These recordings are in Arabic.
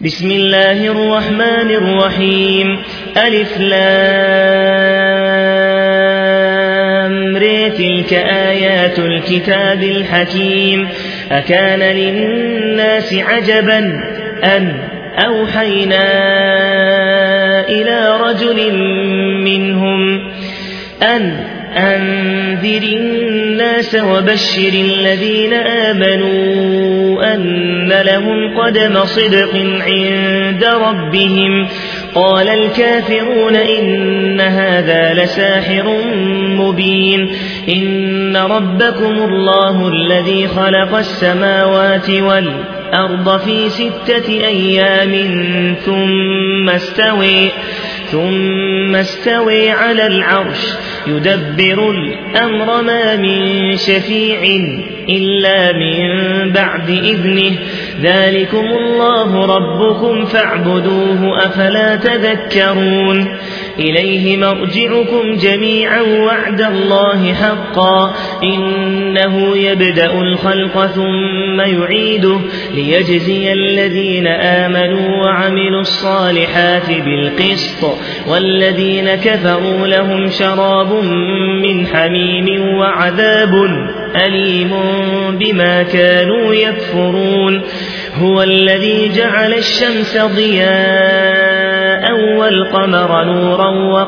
بسم الله الرحمن الرحيم ألف لام ر تلك آيات الكتاب الحكيم أكان للناس عجبا أن أوحينا إلى رجل منهم أن أنذر الناس وبشر الذين آمنوا أن لهم قدم صدق عند ربهم قال الكافرون إن هذا لساحر مبين إن ربكم الله الذي خلق السماوات والأرض في 6 أيام ثم استوى على العرش يدبر الأمر ما من شفيع إلا من بعد إذنه ذلكم الله ربكم فاعبدوه أفلا تذكرون إليه مرجعكم جميعا وعد الله حقا إنه يبدأ الخلق ثم يعيده ليجزي الذين آمنوا وعملوا الصالحات بالقسط والذين كفروا لهم شراب من حميم وعذاب أليم بما كانوا يكفرون هو الذي جعل الشمس ضياء والقمر نورا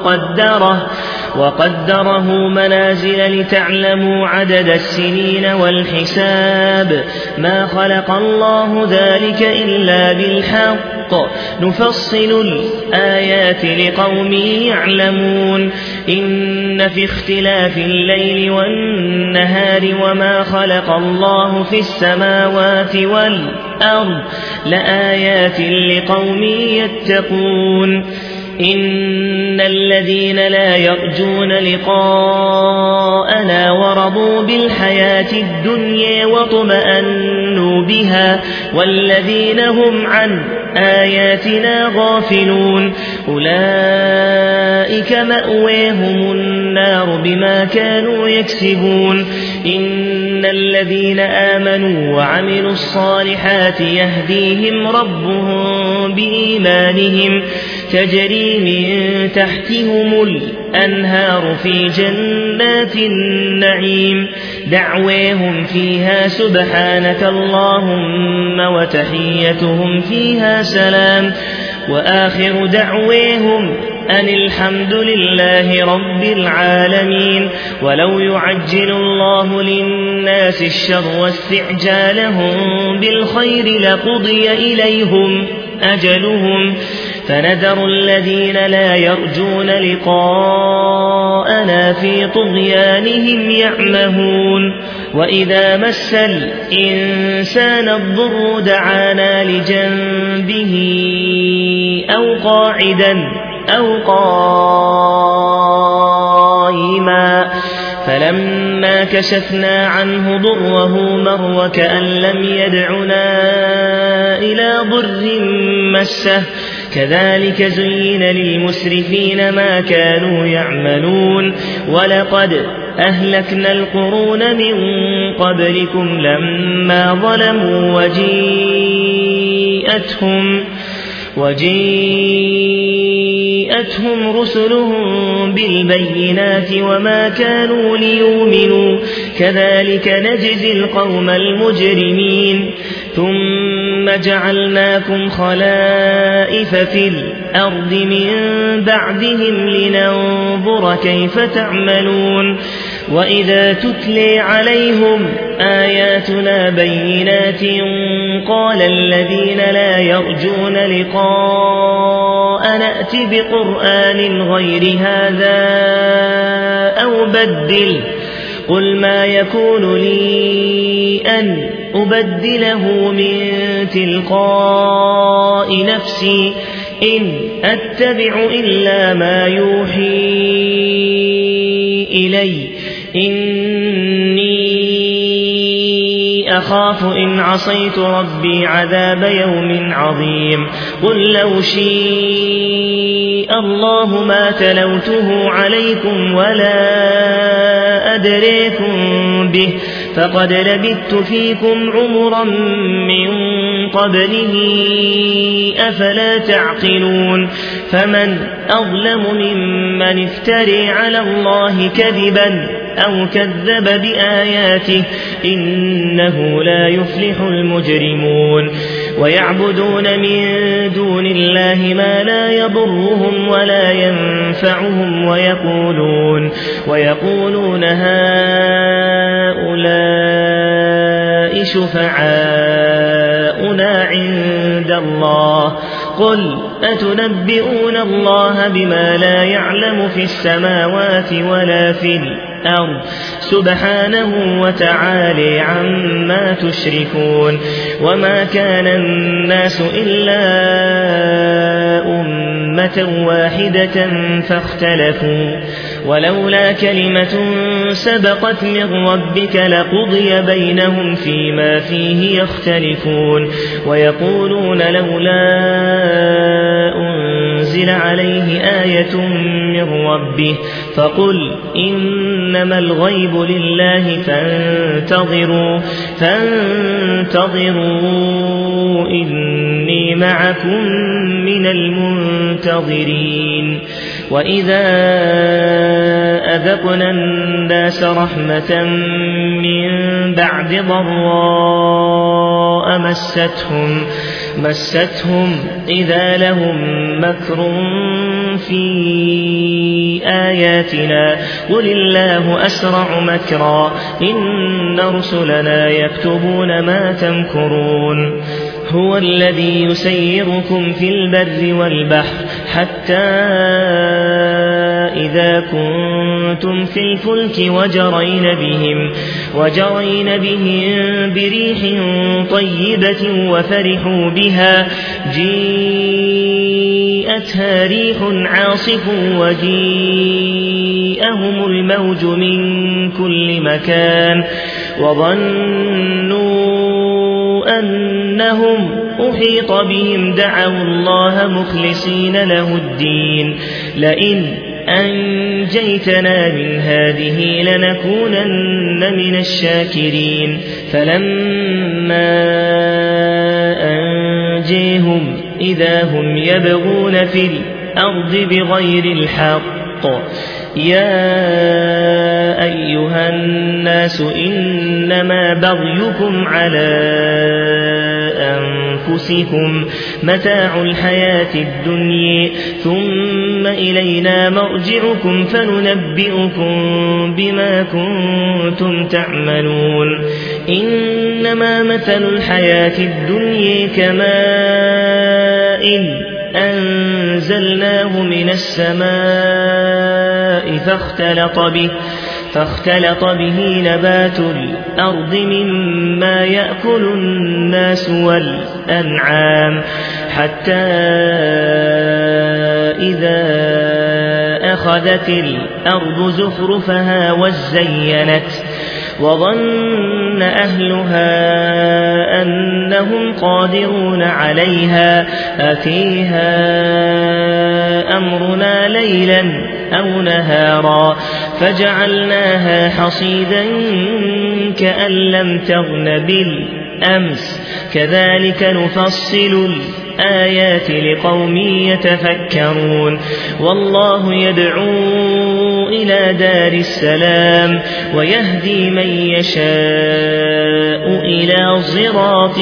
وقدره منازل لتعلموا عدد السنين والحساب ما خلق الله ذلك إلا بالحق نفصل الآيات لقوم يعلمون إن في اختلاف الليل والنهار وما خلق الله في السماوات والأرض لآيات لقوم يتقون إن الذين لا يرجون لقاءنا ورضوا بالحياة الدنيا واطمأنوا بها والذين هم عن آياتنا غافلون أولئك مأواهم النار بما كانوا يكسبون إن الذين آمنوا وعملوا الصالحات يهديهم ربهم بإيمانهم تجري من تحتهم الأنهار في جنات النعيم دعواهم فيها سبحانك اللهم وتحيتهم فيها سلام وآخر دعواهم أن الحمد لله رب العالمين ولو يعجل الله للناس الشر واستعجالهم بالخير لقضي إليهم أجلهم فنذر الذين لا يرجون لقاءنا في طغيانهم يعمهون وإذا مس الإنسان الضر دعانا لجنبه أو قاعدا أو قائما فلما كشفنا عنه ضره مر وكأن لم يدعنا إلى ضر مسه كذلك زين للمسرفين ما كانوا يعملون ولقد أهلكنا القرون من قبلكم لما ظلموا وجيءتهم رسلهم بالبينات وما كانوا ليؤمنوا كذلك نجزي القوم المجرمين ثم جعلناكم خلائف في الأرض من بعدهم لننظر كيف تعملون وإذا تتلي عليهم آياتنا بينات قال الذين لا يرجون لقاء نأت بقرآن غير هذا أو بدل قل ما يكون لي أن أبدله من تلقاء نفسي إن أتبع إلا ما يوحي إلي إني أخاف إن عصيت ربي عذاب يوم عظيم قل لو شاء الله ما تلوته عليكم ولا أدريكم به فقد لبثت فيكم عمرا من قبله أفلا تعقلون فمن أظلم ممن افتري على الله كذبا أو كذب بآياته إنه لا يفلح المجرمون ويعبدون من دون الله ما لا يضرهم ولا ينفعهم ويقولون هؤلاء شفعاؤنا عند الله قل أتنبئون الله بما لا يعلم في السماوات ولا في الأرض سبحانه وتعالى عما تشركون وما كان الناس إلا أمة واحدة فاختلفوا ولولا كلمة سبقت من ربك لقضي بينهم فيما فيه يختلفون ويقولون لولا أنزل عليه آية من ربه فقل إنما الغيب لله فانتظروا إني معكم من المنتظرين وإذا أذقنا الناس رحمة من بعد ضراء مستهم إذا لهم مكر في آياتنا قل الله أسرع مكرا إن رسلنا يكتبون ما تمكرون هو الذي يسيركم في البر والبحر حتى إذا كنتم في الفلك وجرين بهم بريح طيبة وفرحوا بها جيءتها ريح عاصف وجيءهم الموج من كل مكان وظنوا أنهم أحيط بهم دعوا الله مخلصين له الدين لئن أنجيتنا من هذه لنكونن من الشاكرين فلما أنجيهم إذا هم يبغون في الأرض بغير الحق يا أيها الناس إنما بغيكم على أنفسكم متاع الحياة الدنيا ثم إلينا مرجعكم فننبئكم بما كنتم تعملون إنما مثل الحياة الدنيا كماء أنزلناه من السماء فاختلط به نبات الأرض مما يأكل الناس والأنعام حتى إذا أخذت الأرض زخرفها وزينت وظن أهلها أنهم قادرون عليها أتيها أمرنا ليلا أو نهارا فجعلناها حصيدا كأن لم تغن بالأمس كذلك نفصل الآيات لقوم يتفكرون والله يدعو إلى دار السلام ويهدي من يشاء إلى صراط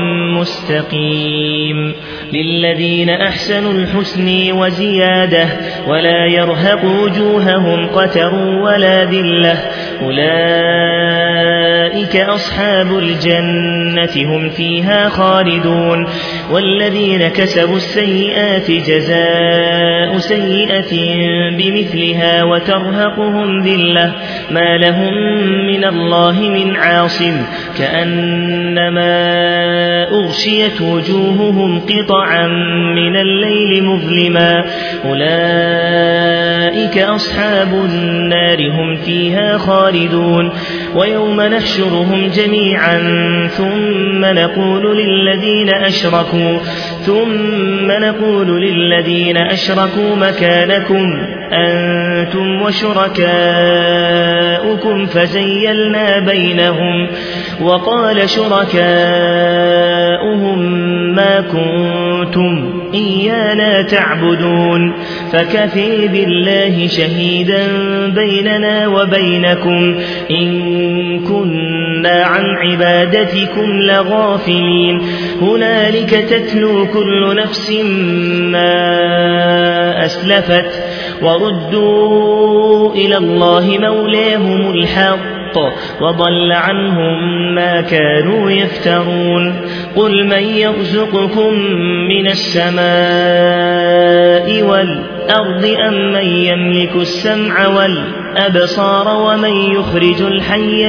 مستقيم للذين أحسنوا الحسن وزيادة ولا يرهق وجوههم قتر ولا ذلة أولئك أصحاب الجنة هم فيها خالدون والذين كسبوا السيئات جزاء سيئة بمثلها وترهقهم ذلة ما لهم من الله من عاصم كأنما أغشيت وجوههم قطعا من الليل مظلما أولئك أصحاب النار هم فيها خالدون ويوم نحشرهم جميعا ثم نقول للذين أشركوا مكانكم أنتم وشركاؤكم فزيلنا بينهم وقال شركاؤهم ما كنتم إيانا تعبدون فكفي بالله شهيدا بيننا وبينكم إن كنا عن عبادتكم لغافلين هنالك تتلو كل نفس ما أسلفت وردوا إلى الله مولاهم الحق وضل عنهم ما كانوا يفترون قل من يرزقكم من السماء والأرض أم من يملك السمع والأبصار ومن يخرج الحي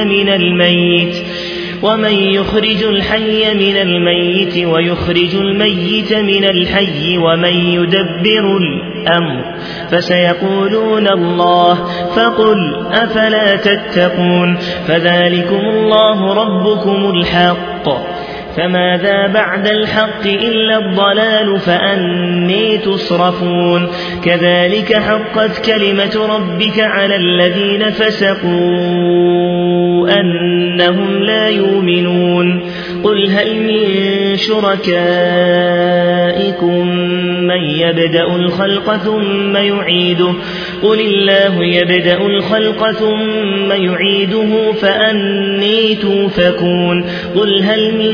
من الميت ويخرج الميت من الحي ومن يدبر الأمر فسيقولون الله فقل أفلا تتقون فذلكم الله ربكم الحق فماذا بعد الحق إلا الضلال فأني تصرفون كذلك حقت كلمة ربك على الذين فسقوا أنهم لا يؤمنون قل هل من شركائكم من يبدأ الخلق ثم يعيده قل الله يبدأ الخلق ثم يعيده فأني توفكون قل هل من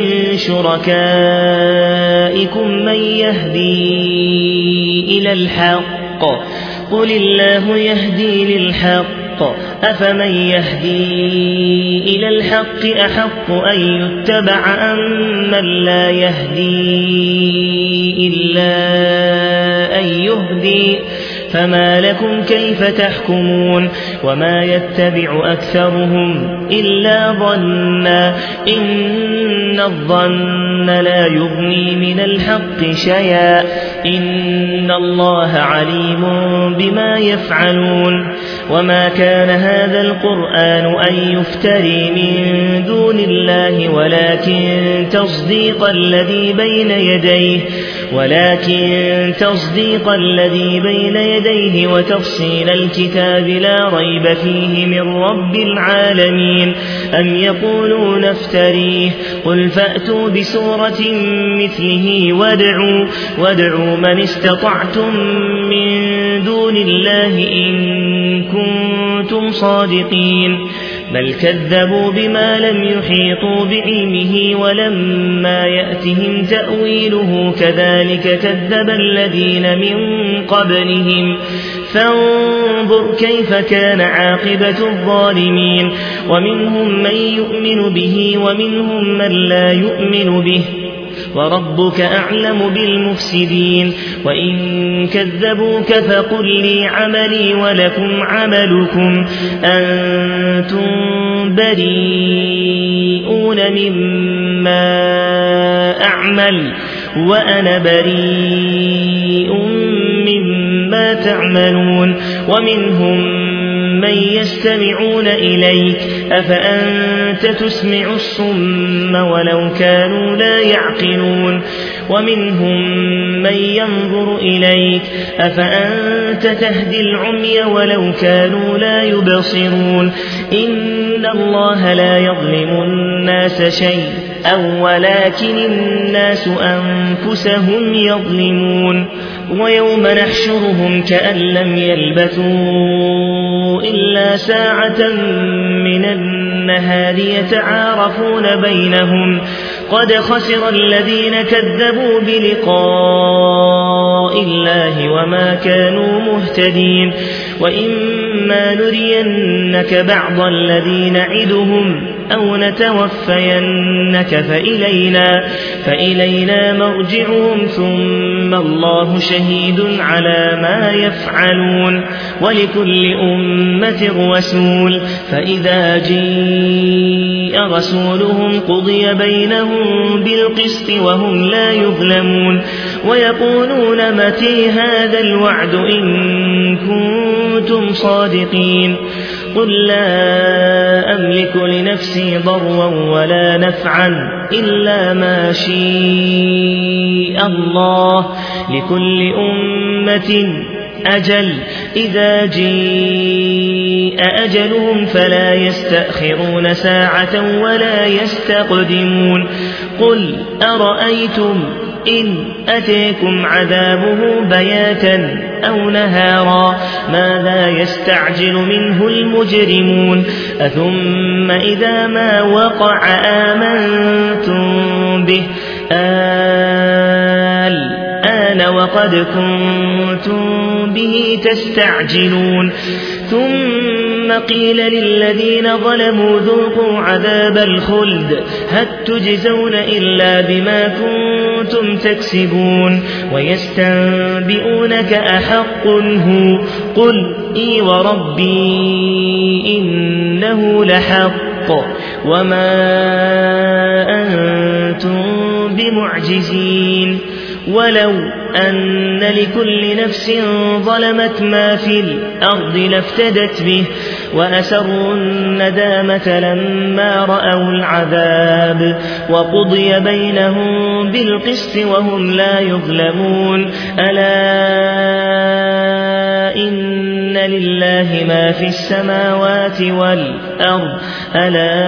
شركائكم من يهدي إلى الحق قل الله يهدي للحق أفمن يهدي إلى الحق أحق أن يتبع أم من لا يهدي إلا أن يهدي فما لكم كيف تحكمون وما يتبع أكثرهم إلا ظنا إن الظن لا يغني من الحق شيئا إن الله عليم بما يفعلون وما كان هذا القرآن أن يفتري من دون الله ولكن تصديق الذي بين يديه وتفصيل الكتاب لا ريب فيه من رب العالمين أم يقولون افتريه قل فأتوا بسورة مثله وادعوا من استطعتم من دون الله إن كنتم صادقين بل كذبوا بما لم يحيطوا بعلمه ولما يأتهم تأويله كذلك كذب الذين من قبلهم فانظر كيف كان عاقبة الظالمين ومنهم من يؤمن به ومنهم من لا يؤمن به وربك أعلم بالمفسدين وإن كذبوك فقل لي عملي ولكم عملكم أنتم بريئون مما أعمل وأنا بريء مما تعملون ومنهم من يستمعون إليك أفأنت تسمع الصم ولو كانوا لا يعقلون ومنهم من ينظر إليك أفأنت تهدي العمي ولو كانوا لا يبصرون إن الله لا يظلم الناس شيئا ولكن الناس أنفسهم يظلمون ويوم نحشرهم كأن لم يلبثوا إلا ساعة من النهار يتعارفون بينهم قد خسر الذين كذبوا بلقاء الله وما كانوا مهتدين وإما نرينك بعض الذي نعدهم أو نتوفينك فإلينا مرجعهم ثم الله شهيد على ما يفعلون ولكل أمة رسول فإذا جيء رسولهم قضي بينهم بالقسط وهم لا يظلمون ويقولون متى هذا الوعد إن كنتم صادقين قل لا أملك لنفسي ضرا ولا نفعا إلا ما شاء الله لكل أمة أجل إذا جاء أجلهم فلا يستأخرون ساعة ولا يستقدمون قل أرأيتم إن أتيكم عذابه بياتا أو نهارا ماذا يستعجل منه المجرمون أثم إذا ما وقع آمنتم به الآن وقد كنتم به تستعجلون ثم قيل للذين ظلموا ذوقوا عذاب الخلد هل تجزون إلا بما كنتم تكسبون ويستنبئونك أحق هو قل إي وربي إنه لحق وما أنتم بمعجزين ولو أن لكل نفس ظلمت ما في الأرض لافتدت به وأسروا الندامة لما رأوا العذاب وقضي بينهم بالقسط وهم لا يظلمون ألا إن لله ما في السماوات والأرض ألا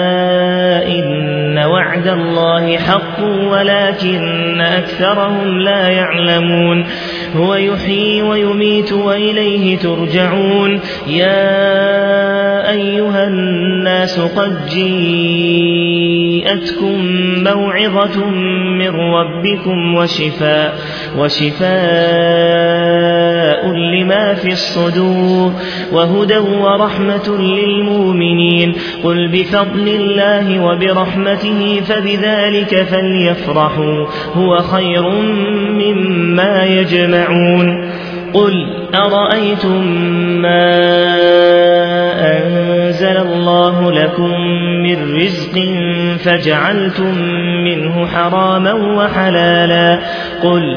إن وعد الله حق ولكن أكثرهم لا يعلمون هو يحيي ويميت وإليه ترجعون يا أيها الناس قد جاءتكم موعظة من ربكم وشفاء لما في الصدور وهدى ورحمة للمؤمنين قل بفضل الله وبرحمته فبذلك فليفرحوا هو خير مما يجمعون قل أرأيتم ما أنزل الله لكم من رزق فجعلتم منه حراما وحلالا قل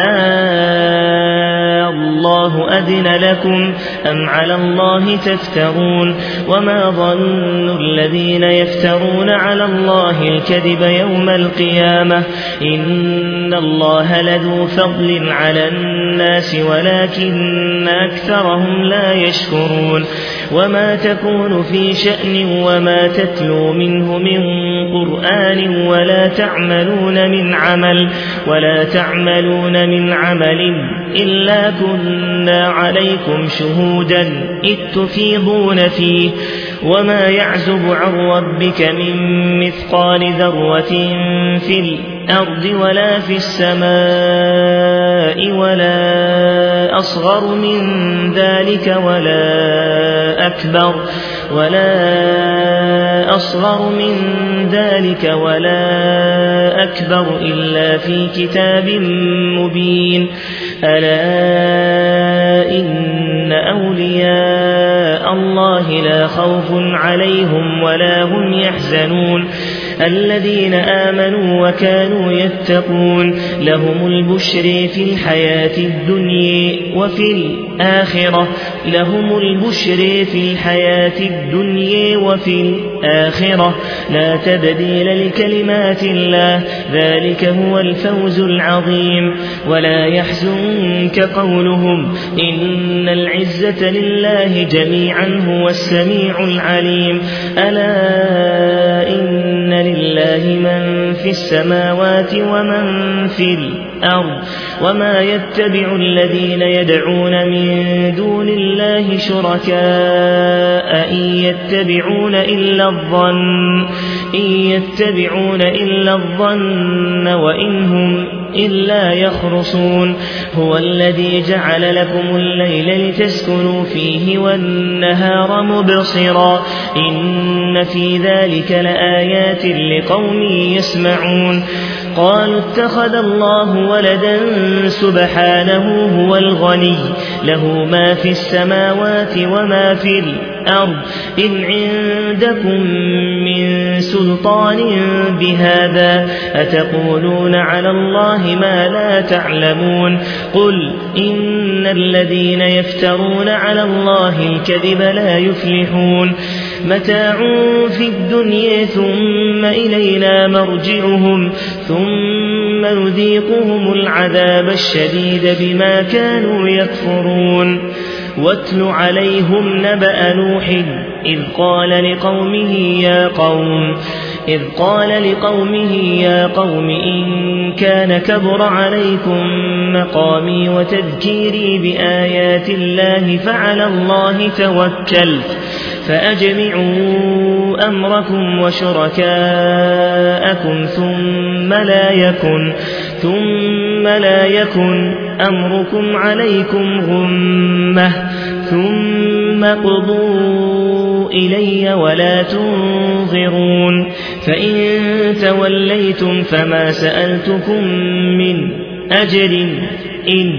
الله أذن لكم أم على الله تفترون وما ظن الذين يفترون على الله الكذب يوم القيامة إن الله لذو فضل على الناس ولكن أكثرهم لا يشكرون وما تكون في شأن وما تتلو منه من قرآن ولا تعملون من عمل إلا كنا عليكم شهودا إذ تفيضون فيه وما يعزب عن ربك من مثقال ذرة في الأرض ولا في السماء ولا أصغر من ذلك ولا أكبر إلا في كتاب مبين ألا إن أولياء الله لا خوف عليهم ولا هم يحزنون الذين آمنوا وكانوا يتقون لهم البشر في الحياة الدنيا وفي الآخرة لا تبديل لكلمات الله ذلك هو الفوز العظيم ولا يحزنك قولهم إن العزة لله جميعا هو السميع العليم ألا إن لله من في السماوات ومن في الأرض وما يتبع الذين يدعون من دون الله شركاء إن يتبعون إلا الظن وإن هم إلا يخرصون هو الذي جعل لكم الليل لتسكنوا فيه والنهار مبصرا إن في ذلك لآيات لقوم يسمعون قالوا اتخذ الله ولدا سبحانه هو الغني له ما في السماوات وما في الأرض إن عندكم من سلطان بهذا أتقولون على الله ما لا تعلمون قل إن الذين يفترون على الله الكذب لا يفلحون متاع في الدنيا ثم إلينا مرجعهم ثم ثم نذيقهم العذاب الشديد بما كانوا يكفرون واتل عليهم نبأ نوح إذ قال لقومه يا قوم إن كان كبر عليكم مقامي وتذكيري بآيات الله فعلى الله توكلت فأجمعوا أمركم وشركاءكم ثم لا يكن أمركم عليكم غمة ثم قضوا إلي ولا تنظرون فإن توليتم فما سألتكم من أجر إن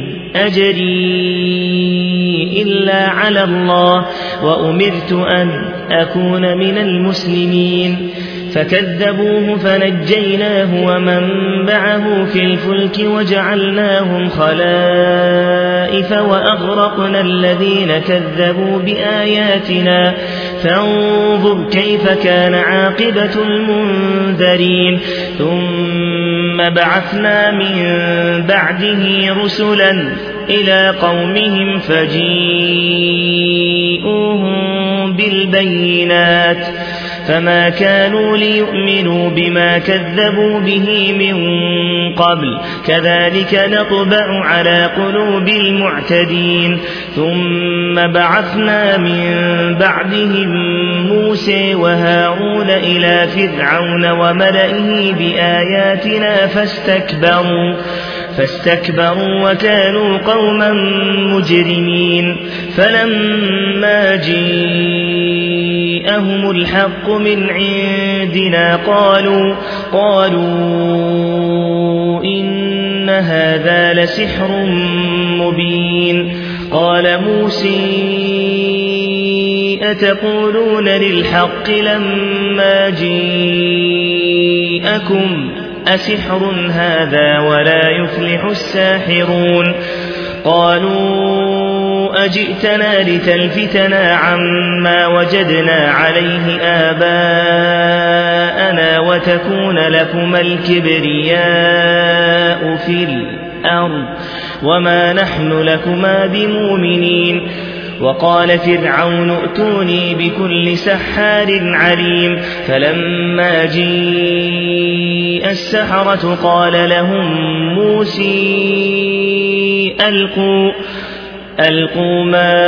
أجري إلا على الله وأمرت أن أكون من المسلمين فكذبوه فنجيناه ومن معه في الفلك وجعلناهم خلائف وأغرقنا الذين كذبوا بآياتنا فانظر كيف كان عاقبة المنذرين ثم بعثنا من بعده رسلا إلى قومهم فجيئوهم بالبينات فما كانوا ليؤمنوا بما كذبوا به من قبل كذلك نطبع على قلوب المعتدين ثم بعثنا من بعدهم موسى وهارون إلى فرعون وملئه بآياتنا فاستكبروا وكانوا قوما مجرمين فلما جاءهم الحق من عندنا قالوا إن هذا لسحر مبين قال موسى أتقولون للحق لما جاءكم أسحر هذا ولا يفلح الساحرون قالوا أجئتنا لتلفتنا عما وجدنا عليه آباءنا وتكون لكما الكبرياء في الأرض وما نحن لكما بمؤمنين وقال فرعون ائتوني بكل سحار عليم فلما جاء السحرة قال لهم موسى ألقوا ما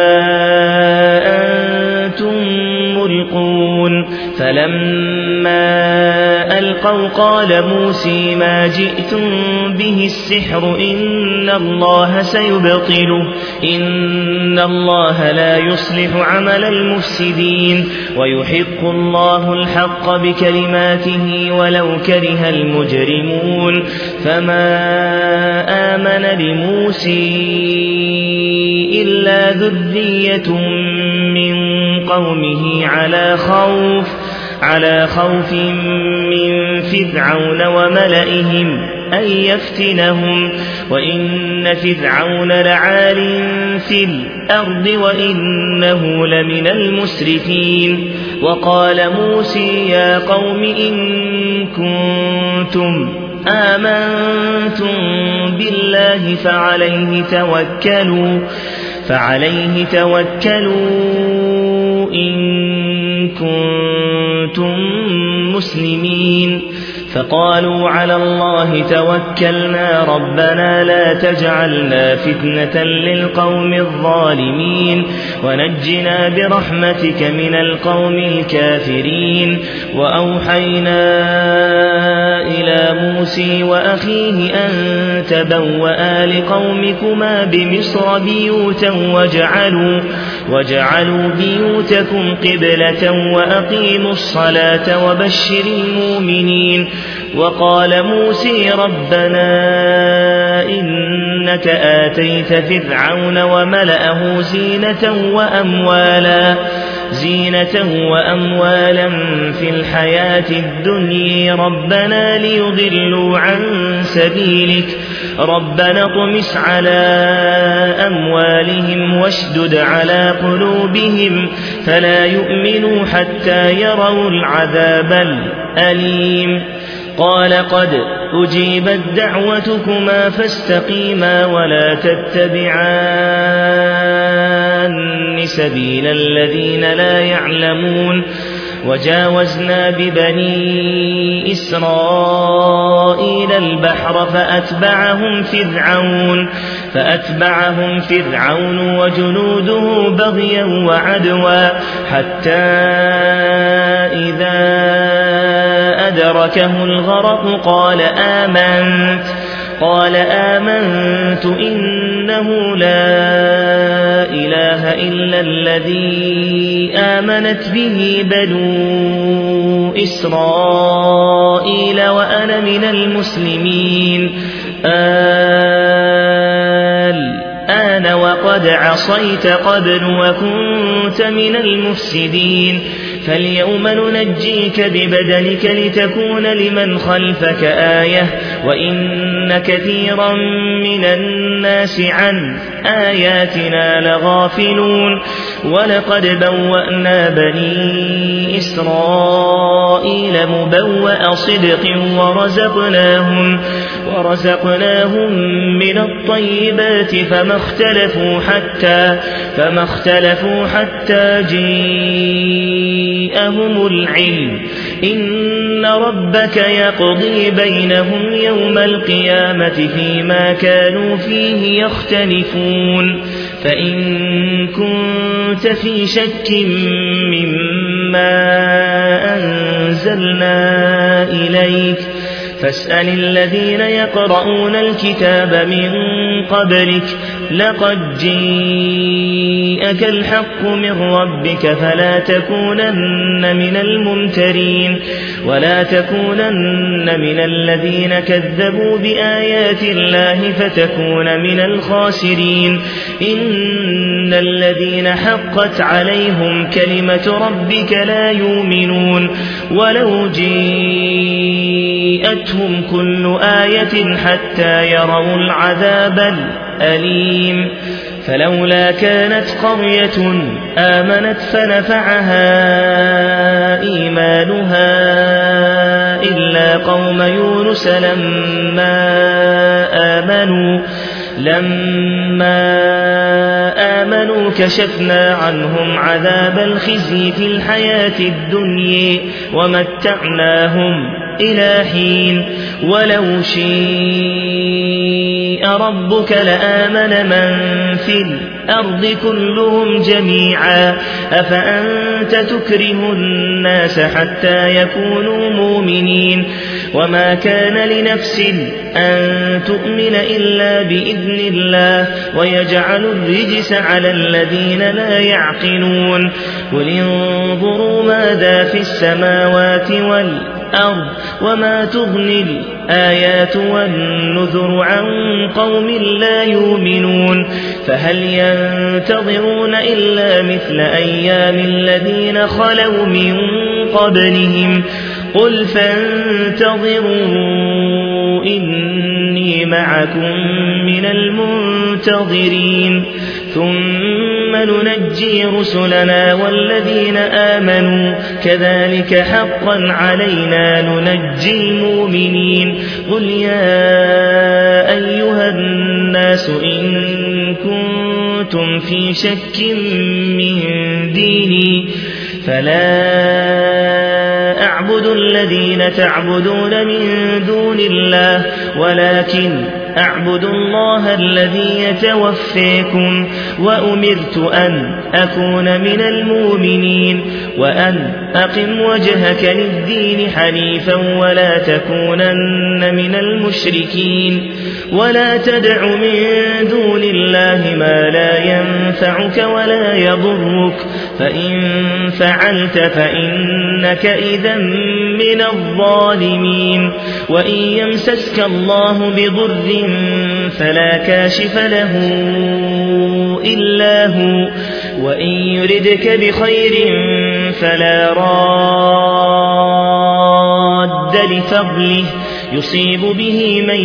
أنتم ملقون فلما ألقوا قال موسى ما جئتم به السحر إن الله سيبطله إن الله لا يصلح عمل المفسدين ويحق الله الحق بكلماته ولو كره المجرمون فما آمن لموسى إلا ذرية من قومه على خوف من فرعون وملئهم أن يفتنهم وإن فرعون لعال في الأرض وإنه لمن المسرفين وقال موسى يا قوم إن كنتم آمنتم بالله فعليه توكلوا إن كنتم مسلمين فقالوا على الله توكلنا ربنا لا تجعلنا فتنة للقوم الظالمين ونجنا برحمتك من القوم الكافرين وأوحينا إلى موسى وأخيه أن تبوأ لقومكما بمصر بيوتا وجعلوا بيوتكم قبلة وأقيموا الصلاة وبشر المؤمنين وقال موسى ربنا إنك آتيت فرعون وملأه زينة وأموالا في الحياة الدنيا ربنا ليضلوا عن سبيلك ربنا اطمس على أموالهم واشدد على قلوبهم فلا يؤمنوا حتى يروا العذاب الأليم قال قد أجيبت دعوتكما فاستقيما ولا تتبعان سبيل الذين لا يعلمون وجاوزنا ببني إسرائيل البحر فأتبعهم فرعون وجنوده بغيا وعدوا حتى إذا أدركه الغرق قال آمنت إنه لا إله إلا الذي آمنت به بنو إسرائيل وأنا من المسلمين الآن وقد عصيت قبل وكنت من المفسدين فاليوم ننجيك ببدنك لتكون لمن خلفك آية وإن كثيرا من الناس عن آياتنا لغافلون ولقد بوأنا بني إسرائيل مبوأ صدق ورزقناهم من الطيبات فما اختلفوا حتى جاءهم العلم إن ربك يقضي بينهم يوم القيامة فيما كانوا فيه يختلفون فإن كنت في شك مما أنزلنا إليك فاسأل الذين يقرؤون الكتاب من قبلك لقد جاءك الحق من ربك فلا تكونن من الممترين ولا تكونن من الذين كذبوا بآيات الله فتكون من الخاسرين إن الذين حقت عليهم كلمة ربك لا يؤمنون ولو جاءتهم كل آية حتى يروا العذاب الأليم فلولا كانت قرية آمنت فنفعها إيمانها إلا قوم يونس لما آمنوا كشفنا عنهم عذاب الخزي في الحياة الدنيا ومتعناهم إلى حين ولو شاء ربك لآمن من في الأرض كلهم جميعا أفأنت تكره الناس حتى يكونوا مؤمنين وما كان لنفس أن تؤمن إلا بإذن الله ويجعل الرجس على الذين لا يعقلون قل انظروا ماذا في السماوات والأرض وما تغني الآيات والنذر عن قوم لا يؤمنون فهل ينتظرون إلا مثل أيام الذين خلوا من قبلهم قل فانتظروا إني معكم من المنتظرين ثم ننجي رسلنا والذين آمنوا كذلك حقا علينا ننجي المؤمنين قل يا أيها الناس إن كنتم في شك من ديني فلا أعبد الذين تعبدون من دون الله ولكن أعبد الله الذي يتوفيكم وأمرت أن أكون من المؤمنين وأن أقم وجهك للدين حنيفا ولا تكونن من المشركين ولا تدع من دون الله ما لا ينفعك ولا يضرك فإن فعلت فإنك إذا من الظالمين وإن يمسسك الله بضر فلا كاشف له إلا هو وإن يردك بخير فلا راد لفضله يصيب به من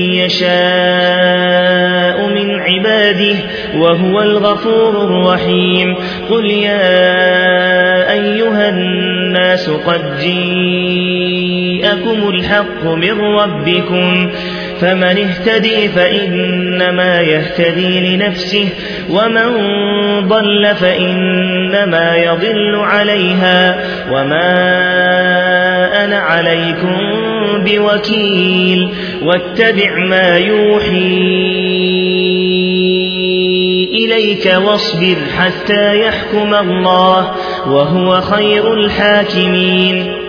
يشاء من عباده وهو الغفور الرحيم قل يا أيها الناس قد جاءكم لكم الحق من ربكم فمن اهتدي فإنما يهتدي لنفسه ومن ضل فإنما يضل عليها وما أنا عليكم بوكيل واتبع ما يوحي إليك واصبر حتى يحكم الله وهو خير الحاكمين